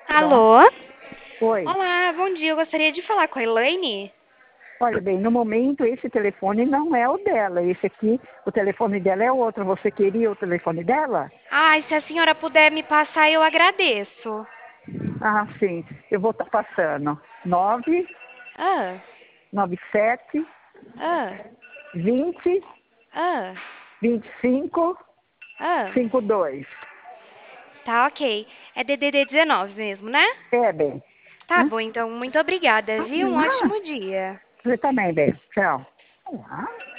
Pronto. Alô? Oi. Olá, bom dia. Eu gostaria de falar com a Elaine. Olha bem, no momento esse telefone não é o dela. Esse aqui, o telefone dela é outro. Você queria o telefone dela? Ai, se a senhora puder me passar, eu agradeço. Ah, sim. Eu vou estar passando. Ah, 997 ah, 20 ah, 25 ah. 52. Tá, ok. É DDD 19 mesmo, né? É, bem. Tá Hã? bom, então, muito obrigada, viu? Um Ah, ótimo dia. você também, bem. Tchau. Olá.